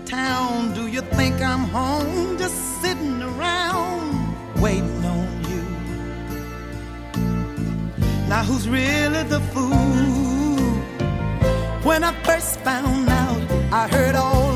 town. Do you think I'm home just sitting around waiting on you? Now who's really the fool? When I first found out, I heard all